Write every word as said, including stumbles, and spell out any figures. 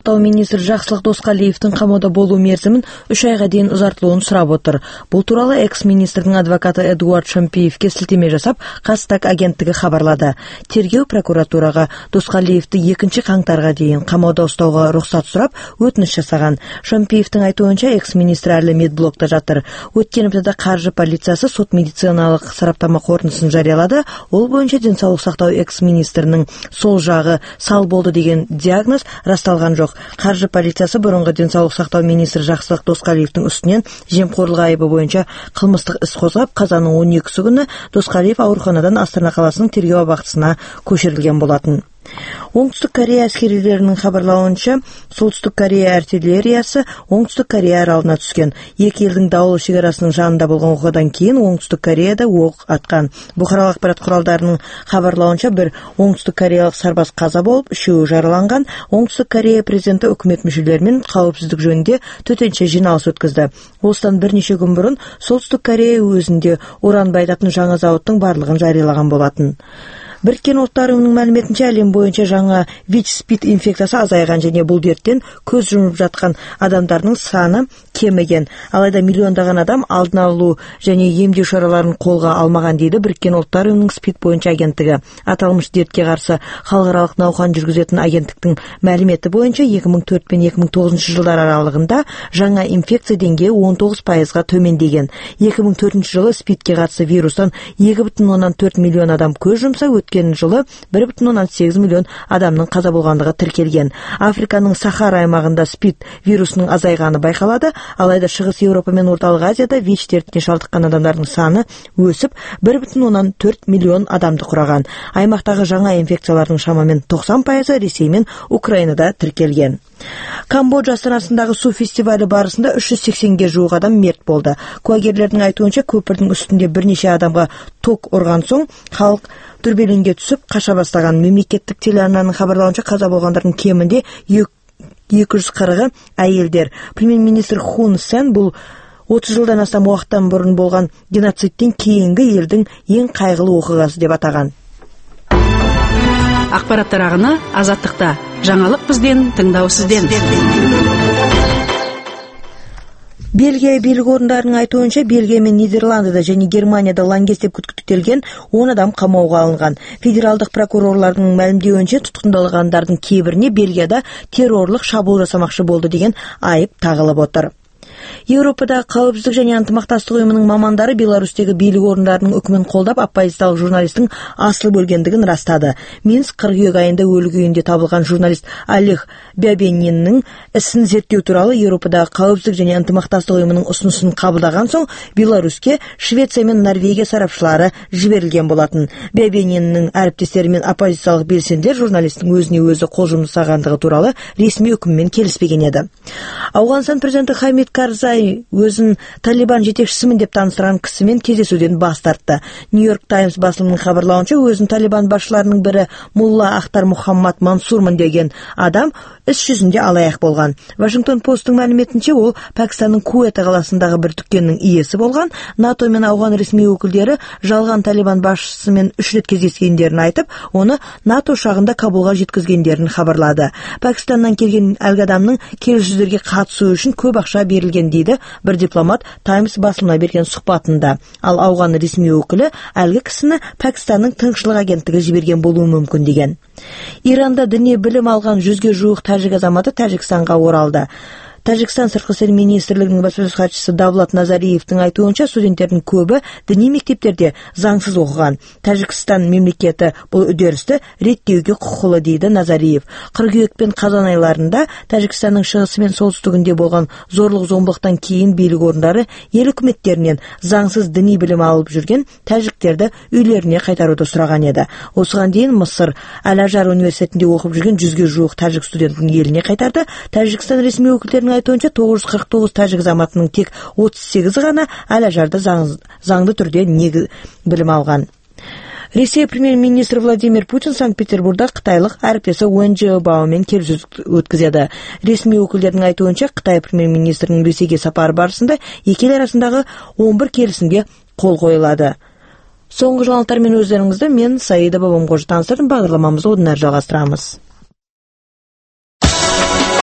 сактоо министри Жаксылык Доскалиевдин камоодо болуу мерзимин үч айга дейин узартылуун сурап отур. Бул тууралуу экс-министрдин адвокаты Эдуард Шампиевке силтеме жасап, Казтаг агенттиги кабарлады. Тергөө прокуратурага Доскалиевди экинчи каңтарга дейин камоодо устоого уруксат сурап, өтүнүч жасаган. Шампиевдин айтуунча, экс-министр али медблокто жатыр. Өткөн аптада каржы полициясы сот медициналык сараптама корутундусун жарыялады. Ол боюнча ден соолук сактоо экс-министринин сол жагы сал болду деген диагноз расталган жок. Каржы полициясы бурунку ден соолук сактоо министри Жаксылык Доскалиевдин үстүнөн жемкорлук айыбы боюнча кылмыштык ис козгоп, казандын он экиси күнү Доскалиев ооруканадан Астана каласынын тергөө абактысына көчүрүлгөн болотун. Оңтүстүк Корея аскерилеринин кабарлауынча, Солтүстүк Корея артиллериясы Оңтүстүк Корея аралына түшкөн. Эки элдин дабыл чегарасынын жанында болгон окуядан кийин Оңтүстүк Кореяда ок аткан. Бухаралык акпарат куралдарынын кабарлауынча, бир Оңтүстүк Кореялык сарбаз каза болуп, үчөө жараланган. Оңтүстүк Корея президенти өкмөт мүчөлөрү менен каапсыздык жөнүндө төтөнчө жиналыш өткөздү. Осудан бир нече күн мурун Солтүстүк Корея өзүндө уран байытатын жаңы заводдун барлыгын жарыялаган болотун. Бириккен Улуттар уюмунун маалиметинче, әлем боюнча жаңа ВИЧ-СПИД инфекциясы азайган жана бул дерттен көз жумуп жаткан адамдардын саны кемеген. Алайда миллиондаган адам алдын алуу жана эмдөө чараларын колго алмаган дейди Бириккен Улуттар уюмунун СПИД боюнча агенттиги. Аталмыш дертке каршы халыкаралык науканы жүргүзөтүн агенттиктин маалимети боюнча эки миң төрт мен эки миң тогузунчу жылдар аралыгында жаңа инфекция деңгээи он тогуз пайызга төмендеген. эки миң төртүнчү жылы СПИДке каршы вирустан эки бүтүн ондон төрт миллион адам көз жумса, өткен жылы бир бүтүн ондон сегиз миллион адамдын каза болгондугу тиркелген. Африканын Сахара аймагында СПИД вирусунун азайганы байкалады. Алайда Чыгыс Европа менен Орталык Азияда ВИЧ дертине шалдыккан адамдардын саны өсүп, бир бүтүн ондон төрт миллион адамды кураган. Аймактагы жаңа инфекциялардын шамамен токсон пайызы Ресей менен Украинада тиркелген. Камбоджа астанасындагы суу фестивали барысында үч жүз сексенге жуук адам мерт болду. Куагерлердин айтуунча, көпүрдүн үстүндө бир нече адамга ток урган соң халык дүрбелеңге түсүп каша баштаган. Мемлекеттик телеарнанын кабарлауынча, каза болгондордун кеминде эки жүз кыркы айылдер. Премьер-министр Хун Сен бул отуз жылдан астам убакыттан бурун болгон геноцидден кийинки элдин эң кайгылуу окугасы деп атаган. Акпараттар агыны Азаттыкта. Жаңалык бизден, тыңдоо сизден. Бельгия бийлик орундарынын айтуунча, Бельгия менен Нидерландыда жана Германияда лаңкес деп күтүктөлгөн он адам камоого алынган. Федералдык прокурорлордун маалимдеуинче, туткундалгандардын кээ бирине Бельгияда террорлук шабуул жасамакчы болду деген айып тагылып отур. Европада Коопсуздук жана ынтымакташтык уюмунун мамандары Беларустагы бийлик орундарынын өкмүн колдоп, оппозициялык журналисттин асыл бөлгөндүгүн растады. Минск кыргыз айында өлү күйүндө табылган журналист Олег Бябенинин исин зерттөө тууралуу Европадагы Коопсуздук жана ынтымакташтык уюмунун усунусун кабылдаган соң, Беларуске Швеция менен Норвегия сарапчылары жиберилген болотун. Бябенинин ариптестери менен оппозициялык белсендилер журналисттин өзүнө өзү кол жумсагандыгы тууралуу ресми өкүм менен келишпеген эди. Афганистан президенти Хамид Карзай өзүн Талибан жетекчисимин деп таныстырган киши менен кездесүүдөн бас тартты. Нью-Йорк Таймс басылымынын кабарлауынча, өзүн Талибан башчыларынын бири Мулла Ахтар Мухаммад Мансурмун деген адам иш жүзүндө алаяк болгон. Вашингтон Посттун маалиметинче, ол Пакистандын Куэта каласындагы бир дүккөндүн ээси болгон. НАТО менен Афган ресми өкүлдөрү жалган Талибан башчысы менен үч рет кездескендерин айтып, оны НАТО учагында Кабулга жеткизгендерин кабарлады. Пакистандан келген алг адамдын келиссөздөргө катышуу үчүн көп акча берилген дейди бир дипломат Таймс басылымына берген сухбатында. Ал Афган ресми өкүлү алгы кишини Пакистандын тынччылык агенттиги жиберген болуу мүмкүн деген. Иранда диний билим алган жүзгө жуук тажик азаматы Тажикстанга оралды. Тажикстан сырткы иштер министрлигинин баспасөз катчысы Давлат Назариевдин айтуунча, студенттердин көбү диний мектептерде заңсыз окуган. Тажикстан мемлекети бул үдөрүстү реттөөгө кукулуу дейди Назариев. Кыргүйөк пен казан айларында Тажикстандын чыгысы менен солтүстүгүндө болгон зорлук зомбулуктан кийин бийлик орундары эл өкмөттеринен заңсыз диний билим алып жүргөн тажиктерди үйлөрүнө кайтарууду сураган эди. Осуган дейин Мысыр Ал-Ажар университетинде окуп жүргөн жүзгө жуук тажик студентин элине кайтарды. Тажикстан ресми өкүлдөрүнүн айтуунча, тогуз жүз кырк тогуз тажик азаматынын тек отуз сегизи гана Ал-Ажарда заңдуу түрдө негиз билим алган. Ресей премьер-министри Владимир Путин Санкт-Петербургда кытайлык ариптеси Уэн Жиобао менен келиссөз өткөзөдү. Ресми өкүлдөрдүн айтуунча, Кытай премьер-министринин Ресейге сапары барысында эки эл арасындагы он бир келишимге кол коюлады. Соңку жаңалыктар менен өздөрүңүздө мен Саида Бабамкожо таныстырдым. Багдарламамызды одан ары жалгастырабыз.